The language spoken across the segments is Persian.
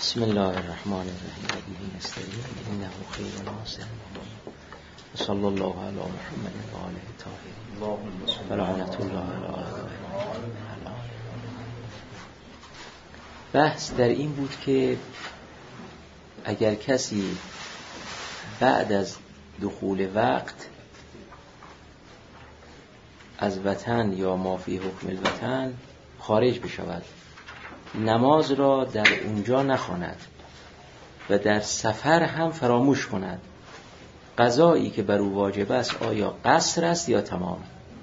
بسم الله الرحمن الرحیم و به نستعین انه خیر ناصر و صلی الله علی محمد و آله الطاهرین و لعنت الله علی اعدائهم. بحث در این بود که اگر کسی بعد از دخول وقت از وطن یا ما فی حکم الوطن خارج بشود، نماز را در اونجا نخواند و در سفر هم فراموش کند، قضایی که بر او واجب است آیا قصر است یا تمام؟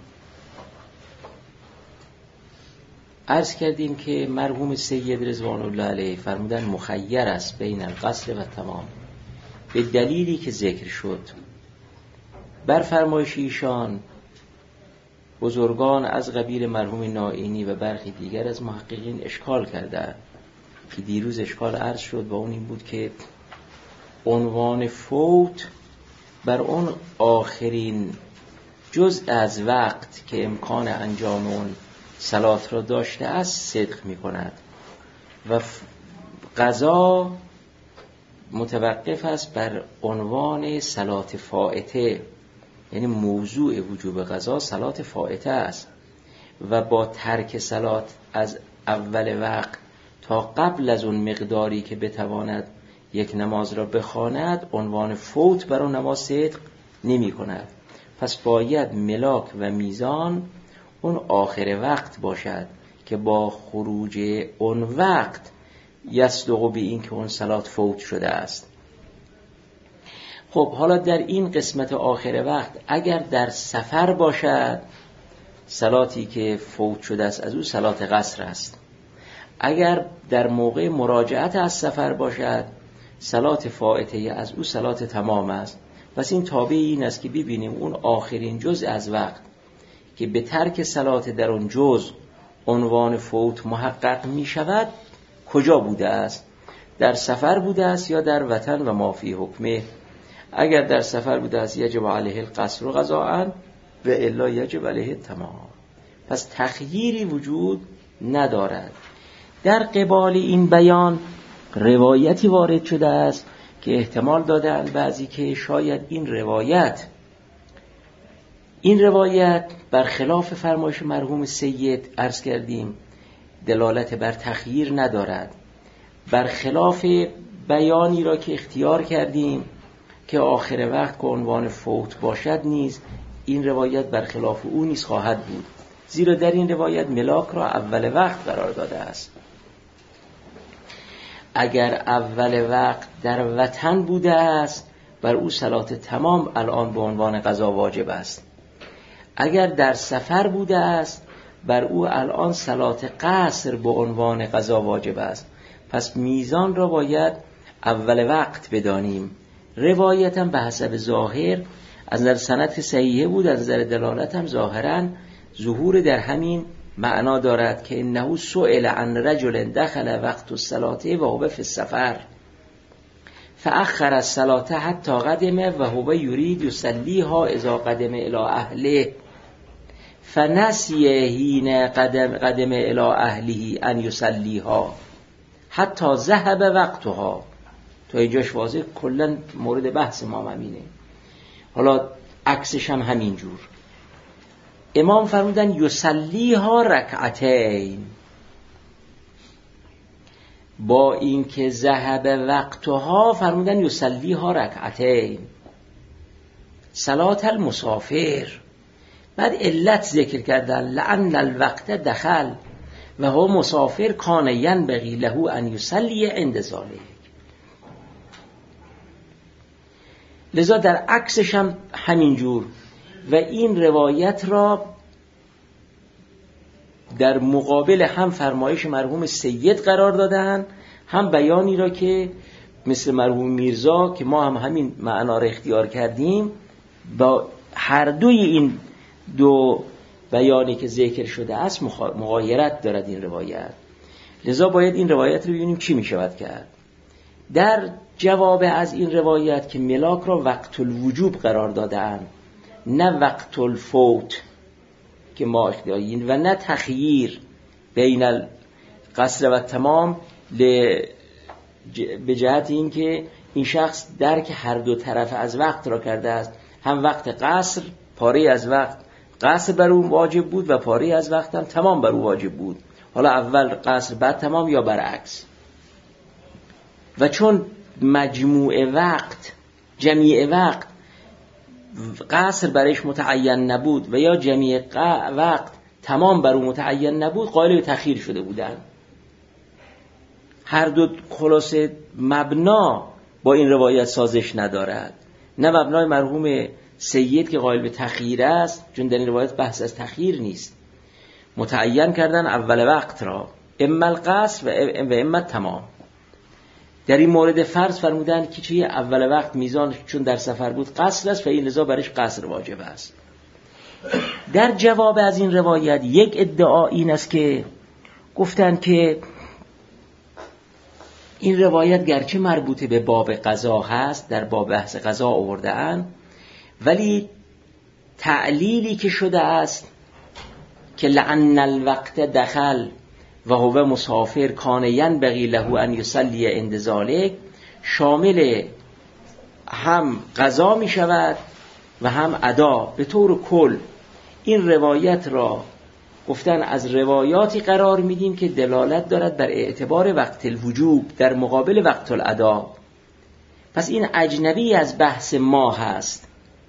عرض کردیم که مرحوم سید رضوان الله علیه فرمودن مخیر است بین القصر و تمام، به دلیلی که ذکر شد. بر فرمایش ایشان بزرگان از قبیل مرحوم نائینی و برخی دیگر از محققین اشکال کردند که دیروز اشکال عرض شد و اون این بود که عنوان فوت بر اون آخرین جزء از وقت که امکان انجام اون صلات را داشته است صدق می کند و قضا متوقف است بر عنوان صلات فائته، یعنی موضوع وجوب قضا صلات فائته است و با ترک صلات از اول وقت تا قبل از اون مقداری که بتواند یک نماز را بخواند عنوان فوت بر اون نماز صدق نمی کند. پس باید ملاک و میزان اون آخر وقت باشد که با خروج اون وقت یصدق به این که اون صلات فوت شده است. خب حالا در این قسمت آخر وقت اگر در سفر باشد صلاتی که فوت شده است از او صلات قصر است، اگر در موقع مراجعت از سفر باشد صلات فائته از او صلات تمام است. پس این تابع این است که ببینیم اون آخرین جزء از وقت که به ترک صلات در اون جزء عنوان فوت محقق می شود کجا بوده است، در سفر بوده است یا در وطن و ما فی حکمه. اگر در سفر بوده است یجب علیه القصر و قضاء و الا یجب علیه تمام. پس تخییری وجود ندارد. در قبال این بیان روایتی وارد شده است که احتمال دادند بعضی که شاید این روایت برخلاف فرمایش مرحوم سید عرض کردیم دلالت بر تخییر ندارد، برخلاف بیانی را که اختیار کردیم که آخر وقت که عنوان فوت باشد نیز این روایت برخلاف او نیز خواهد بود، زیرا در این روایت ملاک را اول وقت قرار داده است. اگر اول وقت در وطن بوده است بر او صلات تمام الان به عنوان قضا واجب است. اگر در سفر بوده است بر او الان صلات قصر به عنوان قضا واجب است. پس میزان را باید اول وقت بدانیم. روایت هم به حسب ظاهر از نظر سند که صحیحه بود، از نظر دلالت هم ظاهرا ظهور در همین معنا دارد که انه سئل عن رجل دخل وقت الصلاه و هو فی السفر فاخر الصلاه حتی قدم و هو یرید یصلیها اذا قدم الی اهله فنسی حین قدم الی اهله ان یصلیها حتی ذهب وقتها. تا اینجاش واضح کلا مورد بحث ما همینه. حالا عکسش هم همین جور. امام فرمودن یصلیها رکعتین، با این که ذهب وقتها فرمودن یصلیها رکعتین صلات المسافر. بعد علت ذکر کردن لأن الوقت دخل و هو مسافر کان ینبغی له ان یصلی عند ذلک. لذا در عکسش هم همین جور و این روایت را در مقابل هم فرمایش مرحوم سید قرار دادن، هم بیانی را که مثل مرحوم میرزا که ما هم همین معنا را اختیار کردیم. با هر دوی این دو بیانی که ذکر شده است مغایرت دارد این روایت. لذا باید این روایت رو ببینیم چی می شود کرد. در جواب از این روایت که ملاک را وقت الوجوب قرار دادن نه وقت الفوت که ما اختیاریم و نه تخییر بین القصر و تمام به جهت این که این شخص درک هر دو طرف از وقت را کرده است، هم وقت قصر، پاره از وقت قصر بر او واجب بود و پاره از وقت هم تمام بر او واجب بود. حالا اول قصر بعد تمام یا برعکس. و چون مجموع وقت، جمیع وقت قصر برش متعین نبود و یا جمیع وقت تمام بر او متعین نبود، قائل به تأخیر شده بودند. هر دو خلاصه مبنا با این روایت سازش ندارد. نه مبنای مرحوم سید که قائل به تأخیر است، چون در این روایت بحث از تأخیر نیست، متعین کردن اول وقت را، اما القصر و اما تمام. در این مورد فرض فرمودن که چیه اول وقت میزان چون در سفر بود قصر است و این لذا برش قصر واجب است. در جواب از این روایت یک ادعا این است که گفتن که این روایت گرچه مربوط به باب قضا هست، در باب بحث قضا آورده اند، ولی تعلیلی که شده است که لعن الوقت دخل و هو مسافر کان ینبغی له ان یصلی عند ذلک، شامل هم قضا می شود و هم ادا. به طور کل این روایت را گفتن از روایاتی قرار میدیم که دلالت دارد بر اعتبار وقت الوجوب در مقابل وقت الادا. پس این اجنبی از بحث ما هست،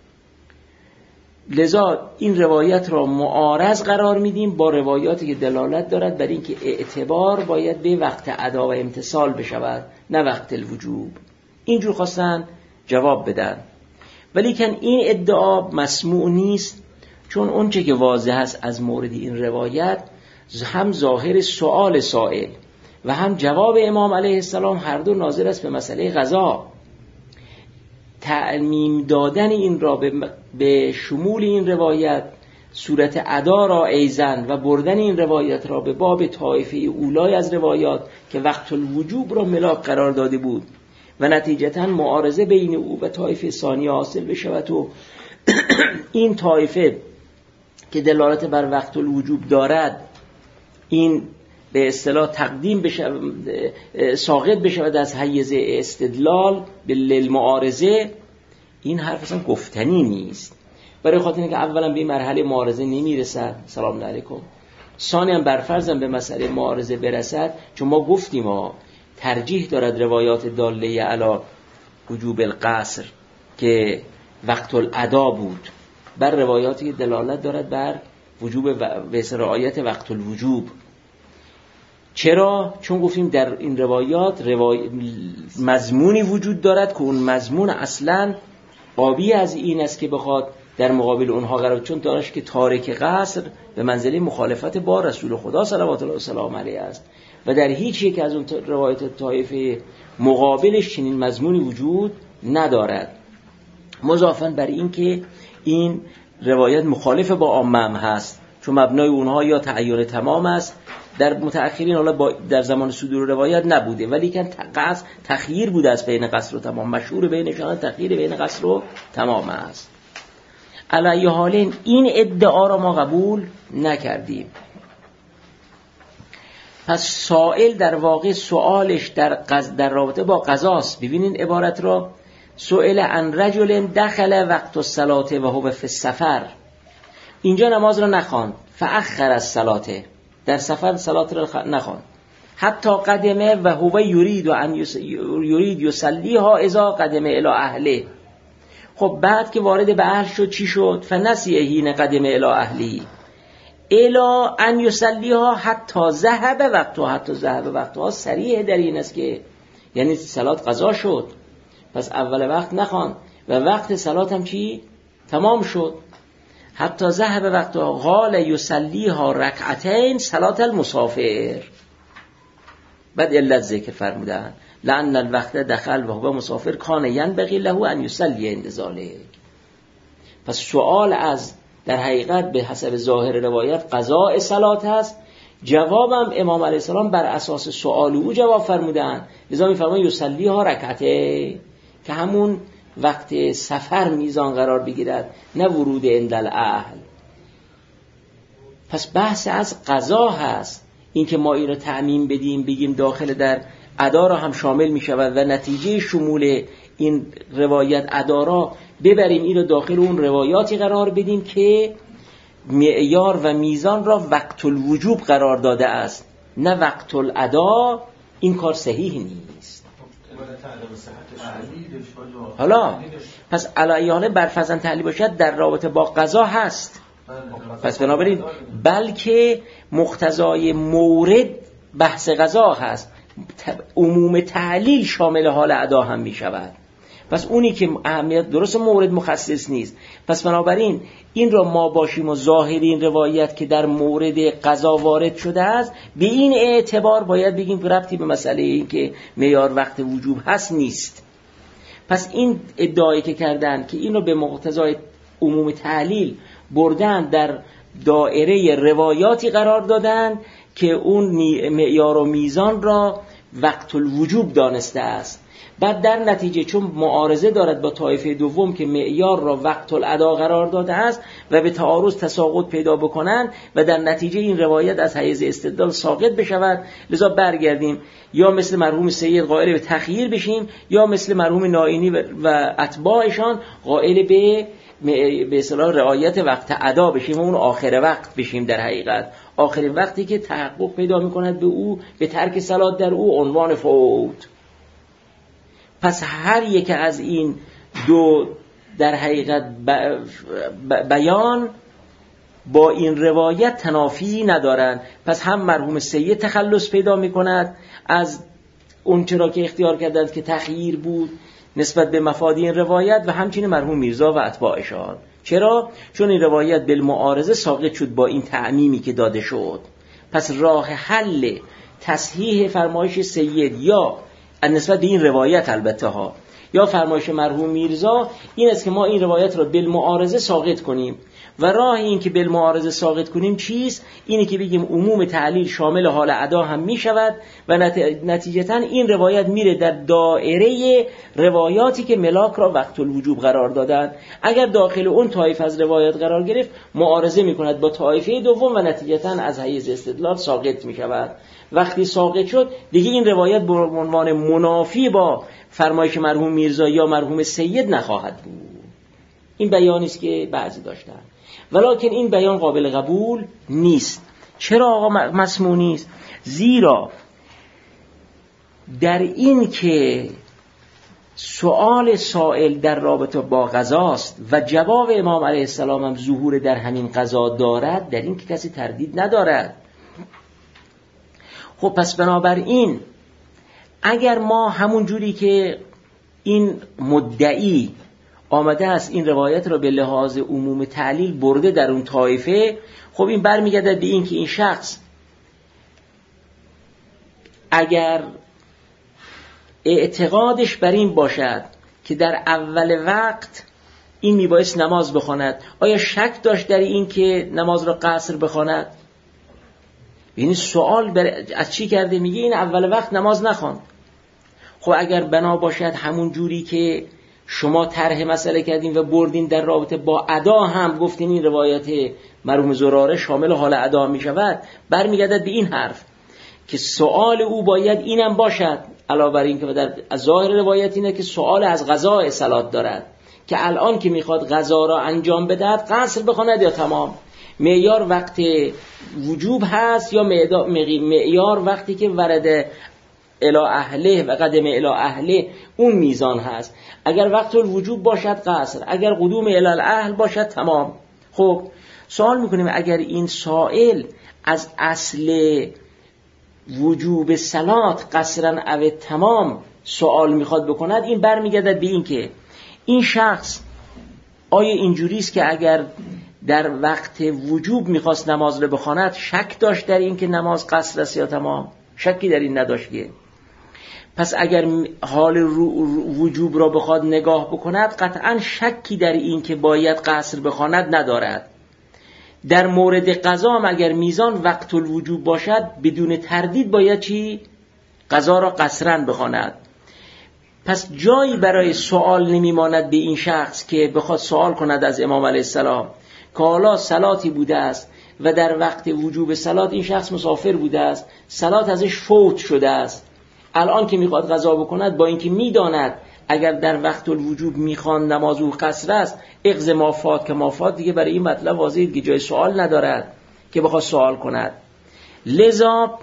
لذا این روایت را معارض قرار میدیم با روایاتی که دلالت دارد بر اینکه اعتبار باید به وقت ادا و امتثال بشود نه وقت الوجوب. اینجور خواستن جواب بدن، ولیکن این ادعا مسموع نیست، چون اونچه که واضح است از مورد این روایت هم ظاهر سؤال سائل و هم جواب امام علیه السلام هر دو ناظر است به مسئله قضا. تعمیم دادن این را به شمول این روایت صورت ادا را ایزن و بردن این روایت را به باب طایفه اولای از روایات که وقت الوجوب را ملاک قرار داده بود و نتیجتاً معارضه بین او و طایفه ثانیه حاصل بشود و این طایفه که دلالت بر وقت الوجوب دارد این به اصطلاح تقدیم ساقط بشود از حیز استدلال للمعارضه، این حرف اصلا گفتنی نیست. برای خاطر اینکه اولا به این مرحله معارضه نمیرسد، سلام علیکم، ثانیا برفرضم به مسئله معارضه برسد، چون ما گفتیم ترجیح دارد روایات داله علی وجوب القصر که وقت الادا بود بر روایاتی که دلالت دارد بر وجوب و رعایت وقت الوجوب. چرا؟ چون گفتیم در این روایات مضمونی وجود دارد که اون مضمون اصلاً قابی از این است که بخواد در مقابل اونها قرار، چون دارش که تارک قصر به منزله مخالفت با رسول خدا صلوات الله و سلام علیه است و در هیچ یک از اون روایات طایفه مقابلش چنین مضمونی وجود ندارد. مضافاً بر این که این روایت مخالف با عامه هم هست، چون مبنای اونها یا تعین تمام است. در متأخرین حالا در زمان صدور روایت نبوده، ولی که تخییر بوده است بین قصر و تمام، مشهور بینشان تخییر بین قصر و تمام است. علی حال این ادعا را ما قبول نکردیم. پس سائل در واقع سوالش در رابطه با قضاست. ببینین عبارت را، سئل عن رجل دخل وقت الصلاة و هو فی السفر. اینجا نماز را نخواند، فاخر الصلاة، در سفر صلات را نخواند، حتی قدمه و هو یرید یصلیها اذا قدمه الی اهله. خب بعد که وارد به اهل شد چی شد؟ فنسیه حین قدمه الی اهلی الی ان یصلیها حتی ذهب وقتها. حتی ذهب وقتها صریح در این است که یعنی صلات قضا شد، پس اول وقت نخواند و وقت صلات هم چی؟ تمام شد. حتی ذهب وقتها قال یصلیها رکعتین صلات المسافر. بعد علت ذکر فرمودن لأن الوقت دخل و هو مسافر کان ینبغی له ان یصلی عند ذلک. پس سوال از در حقیقت به حسب ظاهر روایت قضاء صلات است. جوابم امام علیه السلام بر اساس سوال او جواب فرمودن، لذا می‌فرمایند یصلیها رکعتین که همون وقت سفر میزان قرار بگیرد، نه ورود عند الاهل. پس بحث از قضا هست. این که ما این رو تعمیم بدیم بگیم داخل در ادا را هم شامل می شود و نتیجه شمول این روایت ادا را ببریم، این رو داخل اون روایاتی قرار بدیم که معیار و میزان را وقت الوجوب قرار داده است، نه وقت الادا. این کار صحیح نیست. حالا پس علیانه برفرضاً تعلیل باشد در رابطه با قضا هست، پس بنابراین بلکه مقتضای مورد بحث قضا هست، عموم تعلیل شامل حال ادا هم می شود. پس اونی که اهمیت درست مورد مخصص نیست، پس بنابراین این را ما باشیم و ظاهر این روایت که در مورد قضا وارد شده است به این اعتبار باید بگیم ربطی به مسئله این که معیار وقت وجوب هست نیست. پس این ادعایی که کردن که این رو به مقتضای عموم تعلیل بردن در دایره روایاتی قرار دادن که اون معیار و میزان را وقت الوجوب دانسته است، بعد در نتیجه چون معارضه دارد با طایفه دوم که معیار را وقت الادا قرار داده است و به تعارض تساقط پیدا بکنند و در نتیجه این روایت از حیز استدلال ساقط بشود، لذا برگردیم یا مثل مرحوم سید قائل به تخییر بشیم یا مثل مرحوم نائینی و اتباعشان قائل به اصطلاح رعایت وقت ادا بشیم و اون آخر وقت بشیم. در حقیقت آخر وقتی که تحقق پیدا می‌کند به او به ترک صلات در او عنوان فوت. پس هر یک از این دو در حقیقت بیان با این روایت تنافی ندارند. پس هم مرحوم سید تخلص پیدا می‌کند از اون چرا که اختیار کردند که تخییر بود نسبت به مفاد این روایت و همچنین مرحوم میرزا و اتباعشان. چرا؟ چون این روایت بالمعارضه ساقط شد با این تعمیمی که داده شد. پس راه حل تصحیح فرمایش سید یا نسبت به این روایت البته ها یا فرمایش مرحوم میرزا این است که ما این روایت را بالمعارضه ساقط کنیم و راه این که بالمعارضه ساقط کنیم چیست؟ اینه که بگیم عموم تعلیل شامل حال ادا هم می شود و نتیجتاً این روایت میره در دائره روایاتی که ملاک را وقت الوجوب قرار دادن. اگر داخل اون طایفه از روایات قرار گرفت معارضه می کند با طایفه دوم و نتیجتاً از حیز استدلال ساقط می شود. وقتی ساقط شد دیگه این روایت به عنوان منافی با فرمایش مرحوم میرزا یا مرحوم سید نخواهد بود. این بیانی است که بعضی داشتن، ولکن این بیان قابل قبول نیست. چرا آقا مسموع نیست؟ زیرا در این که سؤال سائل در رابطه با قضاست و جواب امام علیه السلام هم ظهور در همین قضا دارد، در این که کسی تردید ندارد. خب پس بنابراین اگر ما همون جوری که این مدعی آمده است این روایت را به لحاظ عموم تعلیل برده در اون طایفه، خب این برمیگرده به این که این شخص اگر اعتقادش بر این باشد که در اول وقت این میبایست نماز بخواند، آیا شک داشت در این که نماز را قصر بخواند؟ یعنی سوال از چی کرده؟ میگه این اول وقت نماز نخواند. خب اگر بنا باشد همون جوری که شما طرح مسئله کردین و بردین در رابطه با ادا هم گفتین این روایت مرحوم زراره شامل حال ادا می شود، برمیگردد به این حرف که سوال او باید اینم باشد، علاوه بر این که در ظاهر روایت اینه که سوال از قضاء صلات دارد که الان که میخواد قضا را انجام بدهد قصر بخواند یا تمام. معیار وقت وجوب هست یا معیار وقتی که ورد الی اهله و قدم الی اهله اون میزان هست. اگر وقت الوجوب باشد قصر، اگر قدوم الی الاهل باشد تمام. خب سوال میکنیم اگر این سائل از اصل وجوب صلات قصرن او تمام سوال میخواد بکند، این برمیگردد به این که این شخص آیا اینجوریست که اگر در وقت وجوب میخواست نماز رو بخواند شک داشت در این که نماز قصر است یا تمام؟ شکی در این نداشت. پس اگر حال وجوب را بخواد نگاه بکند قطعا شکی در این که باید قصر بخواند ندارد. در مورد قضا هم اگر میزان وقت الوجوب باشد بدون تردید باید چی؟ قضا را قصرن بخواند. پس جایی برای سوال نمیماند به این شخص که بخواد سوال کند از امام علیه السلام که حالا صلاتی بوده است و در وقت وجوب صلات این شخص مسافر بوده است، صلات ازش فوت شده است، الان که میخواد قضا بکند با اینکه میداند اگر در وقت الوجوب میخوان نماز او قصر است، اغض ما فات که ما فات دیگه برای این مطلب واضحه که جای سوال ندارد که بخواد سوال کند. لذا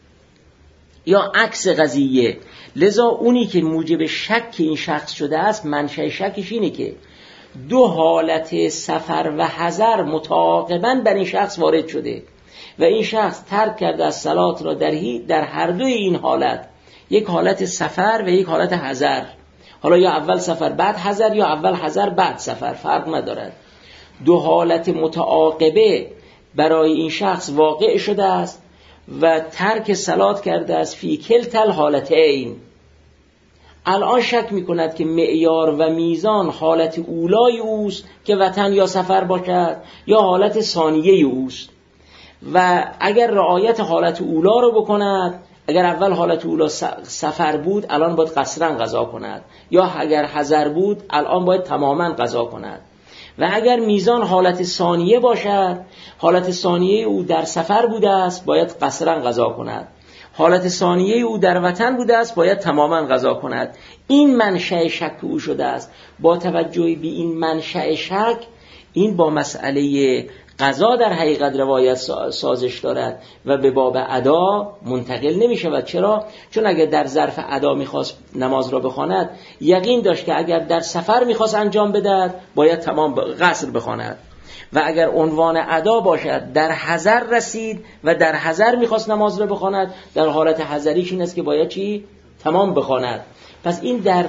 یا عکس قضیه، لذا اونی که موجب شک این شخص شده است، منشأ شکش اینه که دو حالت سفر و حضر متعاقباً بر این شخص وارد شده و این شخص ترک کرده از صلات را در هر دوی این حالت، یک حالت سفر و یک حالت حضر. حالا یا اول سفر بعد حضر یا اول حضر بعد سفر، فرق ندارد. دو حالت متعاقبه برای این شخص واقع شده است و ترک صلات کرده است فی کلتا الحالتین. الان شک میکند که معیار و میزان حالت اولای اوست که وطن یا سفر باشد یا حالت ثانیه اوست و اگر رعایت حالت اولا رو بکند، اگر اول حالت اولا سفر بود الان باید قصرا قضا کند، یا اگر حضر بود الان باید تماما قضا کند. و اگر میزان حالت ثانیه باشد، حالت ثانیه او در سفر بوده است باید قصرا قضا کند، حالت ثانیه او در وطن بوده است باید تماما قضا کند. این منشأ شک او شده است. با توجه به این منشأ شک، این با مسئله قضا در حقیقت روایت سازش دارد و به باب ادا منتقل نمی شود. چرا؟ چون اگر در ظرف ادا میخواست نماز را بخواند، یقین داشت که اگر در سفر میخواست انجام بدهد باید تمام قصر بخواند و اگر عنوان ادا باشد در حضر رسید و در حضر میخواست نماز را بخواند، در حالت حضریش این است که باید چی؟ تمام بخواند. پس این در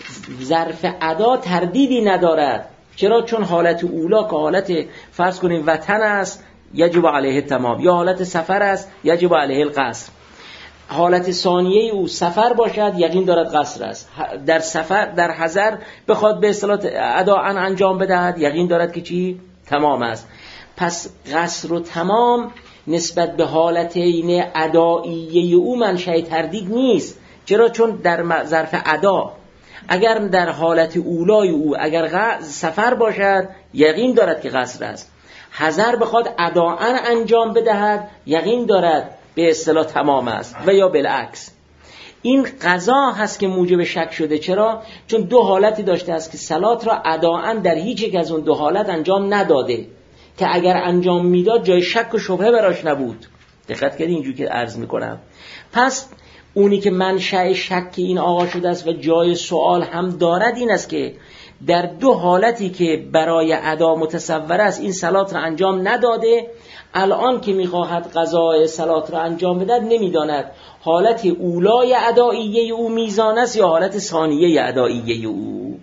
ظرف ادا تردیدی ندارد. چرا؟ چون حالت اولا که حالت فرض کنیم وطن است یجب علیه تمام، یا حالت سفر است یجب علیه القصر. حالت ثانیه او سفر باشد یقین دارد قصر است. در سفر در حضر بخواد به اصطلاح ادا انجام بدهد یقین دارد که چی؟ تمام است. پس قصر و تمام نسبت به حالتین ادائیه او منشأ تردید نیست. چرا؟ چون در ظرف ادا اگر در حالت اولای او اگر سفر باشد یقین دارد که قصر است، حضر بخواد اداء انجام بدهد یقین دارد به اصطلاح تمام است و یا بالعکس. این قضا هست که موجب شک شده. چرا؟ چون دو حالتی داشته است که صلات را اداء در هیچ یک از اون دو حالت انجام نداده که اگر انجام میداد جای شک و شبهه براش نبود. دقت کنید اینجوری که عرض میکنم. پس اونی که منشأ شک این آقا شده است و جای سوال هم دارد این است که در دو حالتی که برای ادا متصور است این صلات را انجام نداده، الان که میخواهد قضای صلات را انجام بدهد نمیداند حالت اولای ادائیه او میزان است یا حالت ثانیه ادائیه او.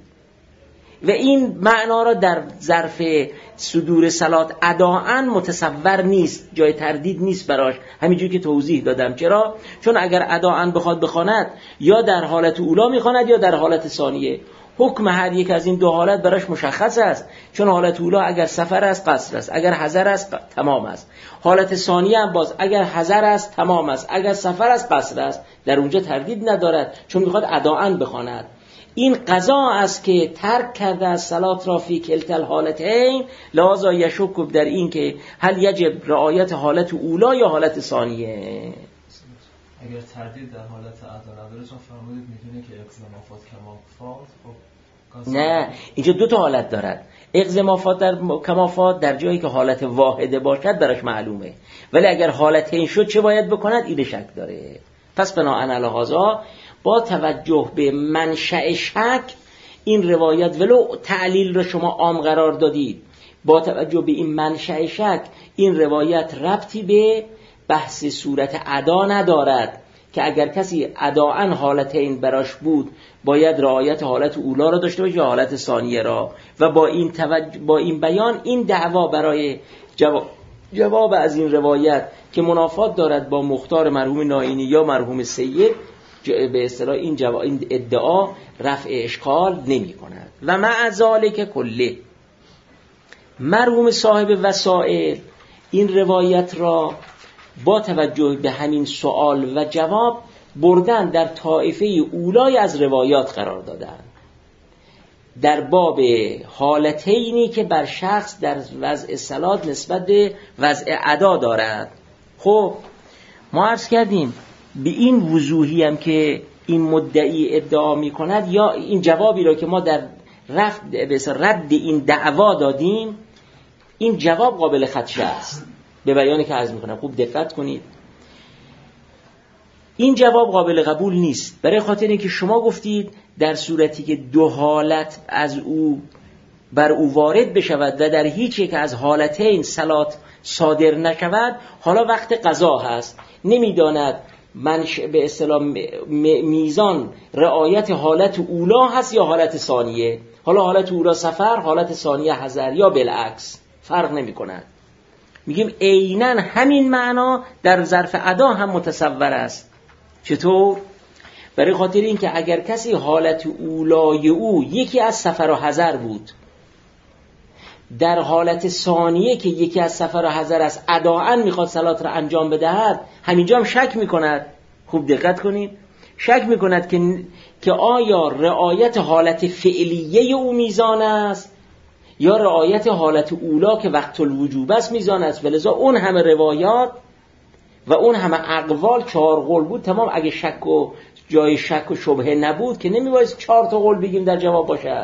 و این معنا را در ظرف صدور صلات اداءً متصور نیست، جای تردید نیست براش، همینجوری که توضیح دادم. چرا؟ چون اگر اداءً بخواد بخواند یا در حالت اولا میخواند یا در حالت ثانیه، حکم هر یک از این دو حالت براش مشخص است. چون حالت اولا اگر سفر است قصر است، اگر حضر است تمام است. حالت ثانیه هم باز اگر حضر است تمام است، اگر سفر است قصر است. در اونجا تردید ندارد چون میخواد اداءً بخواند. این قضا است که ترک کرده از صلات را فی کلتا الحالتین، لذا یشک در این که هل یجب رعایت حالت اولا یا حالت ثانیه. اگر تردید در حالت ادا نداره، چون فرمودید میتونه که اقضا ما فات کما فات. خب نه، اینجا دو تا حالت دارد. اقضا ما فات در کما فات در جایی که حالت واحده باشد براش معلومه، ولی اگر حالتین شد چه باید بکند؟ این شک داره. پس بناء علی هذا با توجه به منشأ شک این روایت ولو تعلیل را شما عام قرار دادید، با توجه به این منشأ شک این روایت ربطی به بحث صورت ادا ندارد که اگر کسی اداءً حالتین براش بود باید رعایت حالت اولا را داشته باشه یا حالت ثانیه را. و با این بیان این دعوا برای جواب از این روایت که منافات دارد با مختار مرحوم نائینی یا مرحوم سید، به اصطلاح این ادعا رفع اشکال نمی کند. و مع ذالک کله، مرحوم صاحب وسائل این روایت را با توجه به همین سوال و جواب بردن در طایفه اولای از روایات قرار دادن، در باب حالتینی که بر شخص در وضع صلات نسبت به وضع ادا دارد. خب ما عرض کردیم به این وضوحی هم که این مدعی ادعا میکند یا این جوابی را که ما در رد این دعوا دادیم، این جواب قابل خدشه است. به بیانی که عرض میکنم خوب دقت کنید، این جواب قابل قبول نیست، برای خاطر اینکه شما گفتید در صورتی که دو حالت از او بر او وارد بشود و در هیچ یک از حالتین صلات صادر نشود، حالا وقت قضا هست، نمیداند من به اصطلاح میزان رعایت حالت اولا هست یا حالت ثانیه. حالا حالت اولا سفر، حالت ثانیه حضر یا بالعکس، فرق نمی کند. میگیم عیناً همین معنا در ظرف ادا هم متصور است. چطور؟ برای خاطر این که اگر کسی حالت اولای او یکی از سفر و حضر بود، در حالت ثانیه که یکی از سفر و حضر است اداعاً میخواد صلات را انجام بدهد، همینجا هم شک میکند. خوب دقت کنید، شک میکند که آیا رعایت حالت فعلیه او میزان است یا رعایت حالت اولا که وقت الوجوب است میزان است. ولذا اون همه روایات و اون همه اقوال 4 قول بود تمام. اگه شک و جای شک و شبهه نبود که نمیباید 4 تا قول بگیم در جواب باشد.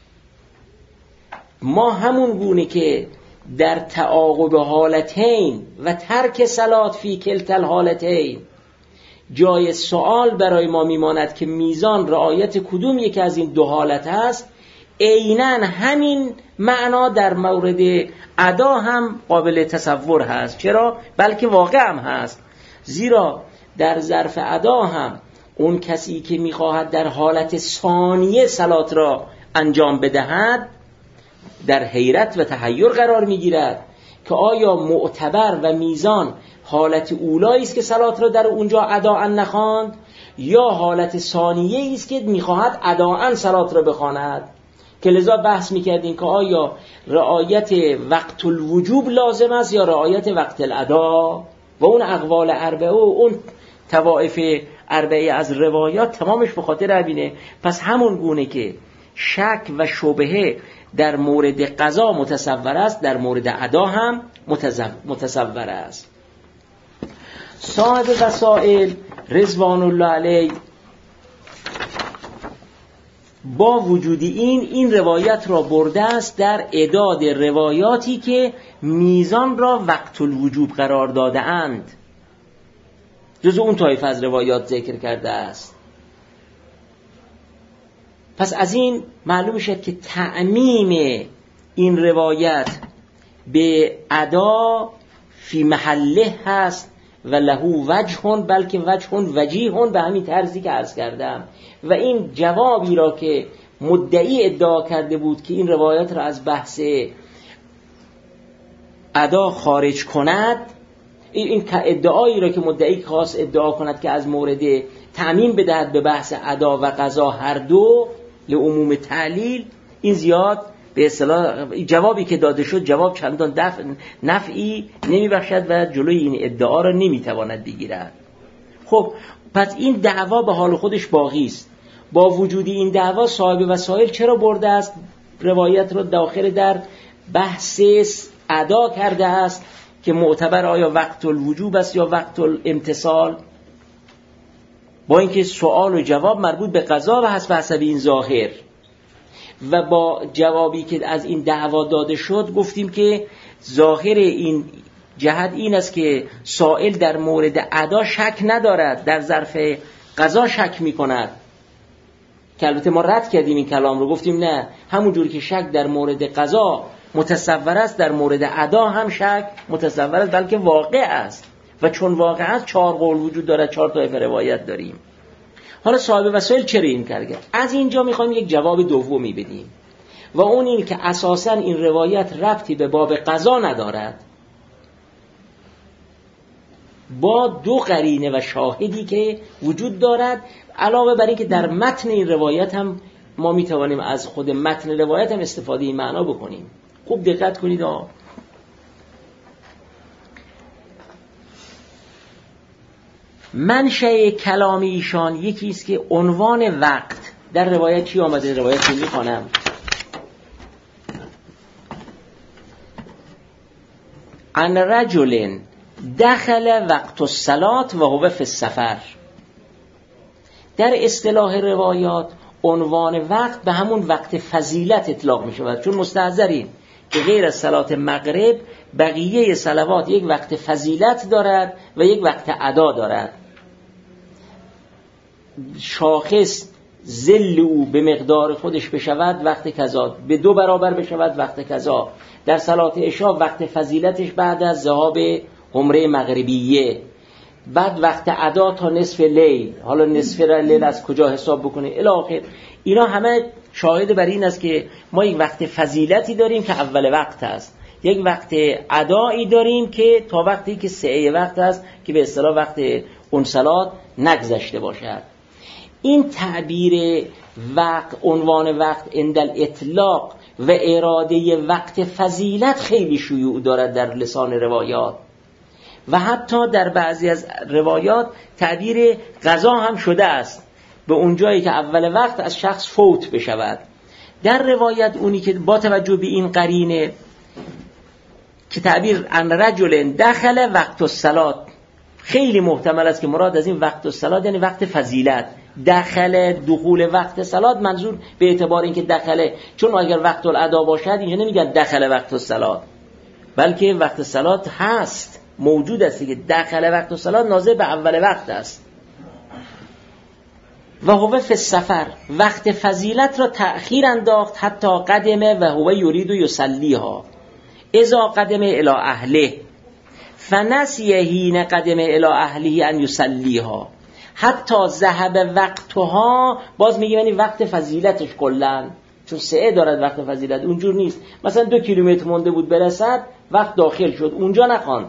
ما همون گونه که در تعاقب حالتین و ترک صلات فی کلتا الحالتین جای سوال برای ما میماند که میزان رعایت کدوم یک از این دو حالت هست، عیناً همین معنا در مورد ادا هم قابل تصور هست. چرا؟ بلکه واقع هم هست. زیرا در ظرف ادا هم اون کسی که میخواهد در حالت ثانیه صلات را انجام بدهد در حیرت و تحیر قرار میگیرد که آیا معتبر و میزان حالت اولایی است که صلات را در اونجا اداء نخواند یا حالت ثانیه است که میخواهد اداء صلات را بخواند. که لذا بحث میکردیم که آیا رعایت وقت الوجوب لازم است یا رعایت وقت الادا، و اون اقوال اربعه و اون طوائف اربعه از روایات تمامش به خاطر همینه. پس همون گونه که شک و شبهه در مورد قضا متصور است، در مورد ادا هم متصور است. صاحب وسائل رضوان الله علیه با وجود این روایت را برده است در اعداد روایاتی که میزان را وقت الوجوب قرار داده اند، جزو اون طایفه از روایات ذکر کرده است. پس از این معلوم شد که تعمیم این روایت به ادا فی محله هست و له وجه، بلکه وجه وجیه به همین طرزی که عرض کردم. و این جوابی را که مدعی ادعا کرده بود که این روایت را از بحث ادا خارج کند، این ادعایی را که مدعی خواست ادعا کند که از مورد تعمیم بدهد به بحث ادا و قضا هر دو لعموم تعلیل، این زیاد به اصطلاح جوابی که داده شد جواب چندان نفعی نمیبخشد و جلوی این ادعا را نمیتواند بگیرد. خب پس این دعوا به حال خودش باقی است. با وجود این دعوا صاحب وسائل چرا برده است روایت را داخل در بحث ادا کرده است که معتبر آیا وقت الوجوب است یا وقت الامتصال، با اینکه سوال و جواب مربوط به قضا و حسب این ظاهر. و با جوابی که از این دعوا داده شد گفتیم که ظاهر این جهت این است که سائل در مورد ادا شک ندارد، در ظرف قضا شک می کند. که البته ما رد کردیم این کلام رو، گفتیم نه، همونجور که شک در مورد قضا متصور است در مورد ادا هم شک متصور است، بلکه واقع است. و چون واقع است 4 قول وجود دارد، 4 طایفه روایت داریم. حالا صاحب وسائل چرا این کرده؟ از اینجا میخوایم یک جواب دومی بدیم و اون این که اساساً این روایت ربطی به باب قضا ندارد، با 2 قرینه و شاهدی که وجود دارد، علاوه بر این که در متن این روایت هم ما میتوانیم از خود متن روایت هم استفاده این معنا بکنیم. خوب دقت کنید منشأ کلام ایشان یکی است که عنوان وقت در روایت چی آمده؟ روایت رو میخوانم: عن رجل دخل وقت الصلاة و هو فی السفر. در اصطلاح روایات عنوان وقت به همون وقت فضیلت اطلاق می شود، چون مستحضرین که غیر از صلات مغرب بقیه صلوات یک وقت فضیلت دارد و یک وقت ادا دارد. شاخص ذل او به مقدار خودش بشود وقت کذا، به 2 برابر بشود وقت کذا. در صلات عشا وقت فضیلتش بعد از ذهاب حمره مغربیه، بعد وقت ادا تا نصف لیل. حالا نصف لیل از کجا حساب بکنه الی آخر. اینا همه شاهد بر این است که ما یک وقت فضیلتی داریم که اول وقت است، یک وقت ادایی داریم که تا وقتی که سعی وقت است که به اصطلاح وقت اون صلات نگذشته باشد. این تعبیر وقت، عنوان وقت عند الاطلاق و اراده وقت فضیلت خیلی شیوع دارد در لسان روایات و حتی در بعضی از روایات تعبیر قضا هم شده است به اون جایی که اول وقت از شخص فوت بشود. در روایت اونی که با توجه به این قرینه که تعبیر ان رجل دخل وقت الصلات، خیلی محتمل است که مراد از این وقت الصلات یعنی وقت فضیلت. دخول وقت صلات منظور به اعتبار اینکه دخله، چون اگر وقت الادا باشد اینجا نمیگن دخل وقت الصلات، بلکه وقت صلات هست، موجود است که دخل وقت الصلات ناظر به اول وقت است. و هو فی السفر، وقت فضیلت را تأخیر انداخت حتی قدمه و هو یرید یصلیها اذا قدمه الی اهله فنسی حین قدمه الی اهله ان یصلیها حتی ذهب وقتها. باز میگه یعنی وقت فضیلتش کلا، چون سعه دارد وقت فضیلت، اونجور نیست مثلا 2 کیلومتر مونده بود برسد وقت داخل شد اونجا نخواند،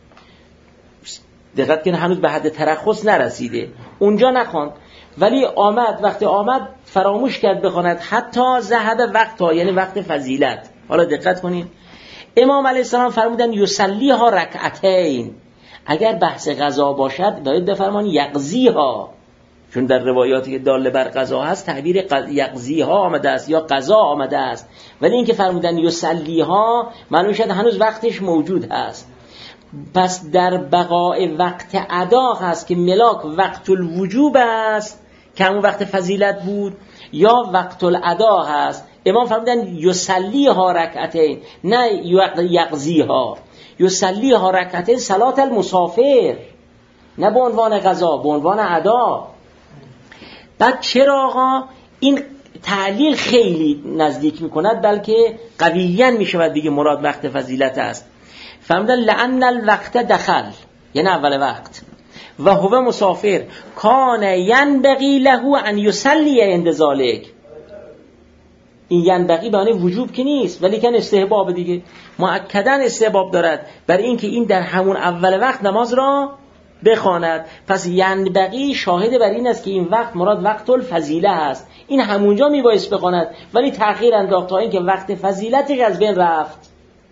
دقت کنه هنوز به حد ترخص نرسیده اونجا نخواند، ولی آمد وقتی آمد فراموش کرد بخواند حتی ذهب وقتها یعنی وقت فضیلت. حالا دقت کنین امام علیه السلام فرمودن یصلیها رکعتین، اگر بحث قضا باشد باید بفرمان یقضیها، چون در روایاتی که دال بر قضا هست تعبیر یقضیها آمده است یا قضا آمده است، ولی این که فرمودن یصلیها معنی شد هنوز وقتش موجود هست. پس در بقای وقت ادا هست که ملاک وقت الوجوب است که همون وقت فضیلت بود، یا وقت الادا هست. امام فرمودن یصلیها رکعتین نه یقضیها. یصلیها رکعتین صلات المسافر، نه به عنوان قضا، به عنوان ادا. بعد چرا آقا این تعلیل خیلی نزدیک میکند، بلکه قویاً میشود دیگه مراد وقت فضیلت است. فرمودن لأن الوقت دخل یعنی اول وقت و هو مسافر کان ینبغی له ان یصلی عند ذلک. این ینبغی به معنی وجوب که نیست، ولی کن استحباب دیگه، مؤکداً استحباب دارد برای اینکه این در همون اول وقت نماز را بخواند. پس ینبغی شاهد بر این است که این وقت مراد وقت الفضیله است، این همونجا میبایست بخواند، ولی تأخیر انداخت تا اینکه وقت فضیلتش از بین رفت.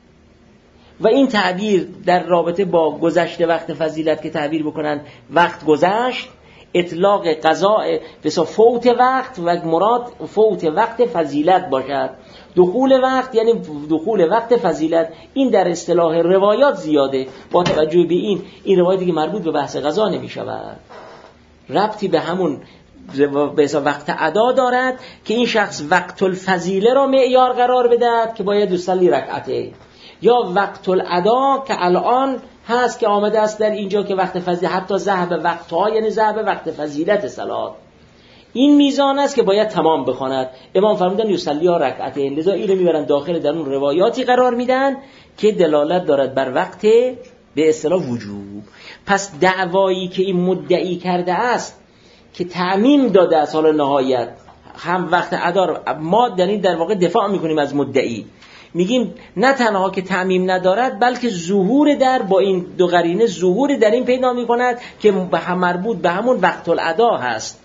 و این تعبیر در رابطه با گذشت وقت فضیلت که تعبیر بکنن وقت گذشت، اطلاق قضاء بسا فوت وقت و مراد فوت وقت فضیلت باشد. دخول وقت یعنی دخول وقت فضیلت، این در اصطلاح روایات زیاده. با توجه به این روایتی که مربوط به بحث قضا نمی شود، ربطی به همون بسا وقت ادا دارد که این شخص وقت الفضیله را معیار قرار بدهد که باید یصلی رکعته، یا وقت الادا که الان هست که آمده است در اینجا که وقت فضیلت حتی ذهب وقتها یعنی ذهب وقت فضیلت صلات، این میزان است که باید تمام بخواند. امام فرمودن یصلیها رکعتین، لذا اینو میبرن داخل در اون روایاتی قرار میدن که دلالت دارد بر وقت به اصطلاح وجوب. پس دعوایی که این مدعی کرده است که تعمیم داده است حالا نهایت هم وقت ادا، ما در واقع دفاع میکنیم از مدعی، میگیم نه تنها که تعمیم ندارد بلکه ظهور در با این 2 قرینه ظهور در این پیدا میکند که مربوط به همون وقت الادا هست.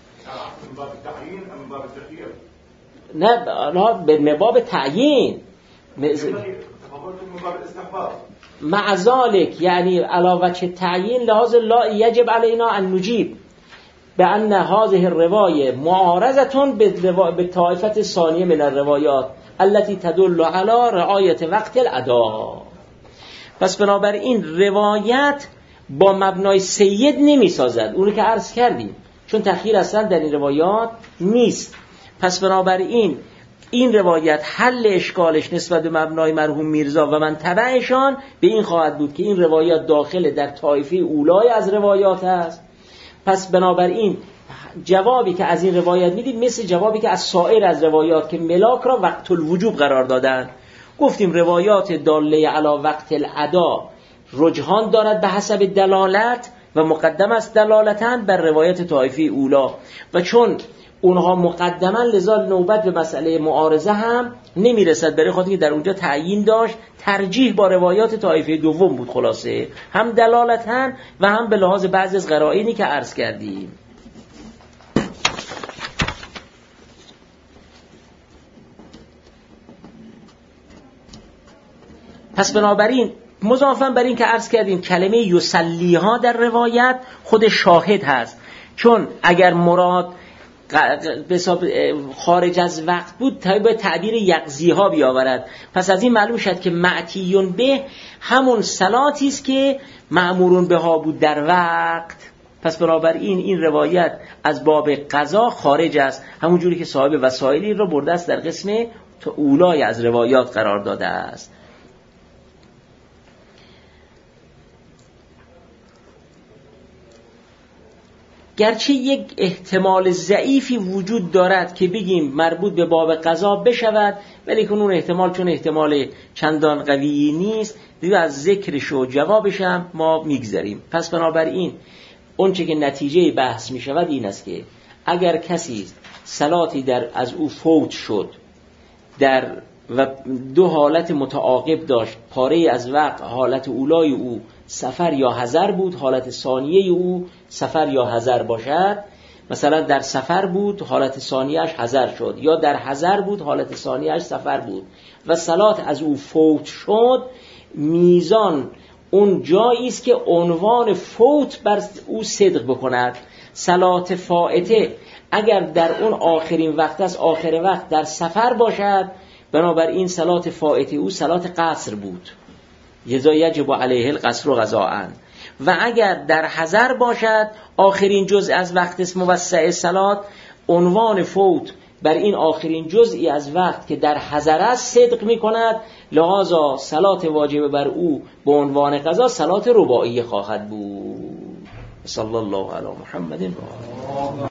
نه به باب تعیین مع ذلك یعنی علاوه چه تعیین لحاظ لا یجب علینا ان نجیب بأن هذه الرواية معارضة بالطائفة الثانية من الروايات التي تدل على رعایت وقت الاداء. پس بنابراین روایت با مبنای سید نمی سازد، اونو که عرض کردیم، چون تأخیر اصلا در این روایات نیست. پس بنابراین این روایت حل اشکالش نسبت به مبنای مرحوم میرزا و من تبعشان به این خواهد بود که این روایات داخل در طایفه اولای از روایات است. پس بنابراین جوابی که از این روایت میدید مثل جوابی که از سایر از روایات که ملاک را وقت الوجوب قرار دادن. گفتیم روایات داله علی وقت الادا رجحان دارد به حسب دلالت و مقدم است دلالتاً بر روایت طایفه اولا و چون اونها مقدما لذا نوبت به مسئله معارضه هم نمیرسد، برای خاطر که در اونجا تعیین داشت ترجیح با روایات طایفه دوم بود. خلاصه هم دلالتاً و هم به لحاظ بعضی از قرائنی که عرض کردیم. پس بنابراین مضافاً بر این که عرض کردیم کلمه یصلیها در روایت خود شاهد هست، چون اگر مراد خارج از وقت بود باید تعبیر یقظیها بیاورد. پس از این معلوم شد که معتیون به همون صلاتی است که مأمورون بها بود در وقت. پس بنابراین این روایت از باب قضا خارج است، همون جوری که صاحب وسائلی رو برده است در قسم اولای از روایات قرار داده است. گرچه یک احتمال ضعیفی وجود دارد که بگیم مربوط به باب قضا بشود، ولی که اون احتمال چون احتمال چندان قوی نیست دیگه از ذکرش و جوابش هم ما میگذاریم. پس بنابراین اون چه که نتیجه بحث می شود این است که اگر کسی صلاتی از او فوت شد و دو حالت متعاقب داشت، پاره از وقت حالت اولای او سفر یا حضر بود، حالت ثانیه او سفر یا حضر باشد، مثلا در سفر بود حالت ثانیه‌اش حضر شد، یا در حضر بود حالت ثانیه‌اش سفر بود و صلات از او فوت شد، میزان اون جایی است که عنوان فوت بر او صدق بکند. صلات فائته اگر در اون آخرین وقت است، آخر وقت در سفر باشد، بنابراین صلات فائته او صلات قصر بود، لذا یجب علیه القصر قضاءً. و اگر در حضر باشد، آخرین جزء از وقت موسع صلات، عنوان فوت بر این آخرین جزئی از وقت که در حضر است صدق می کند، لذا صلات واجب بر او به عنوان قضا صلات رباعی خواهد بود. صلی الله علی محمد.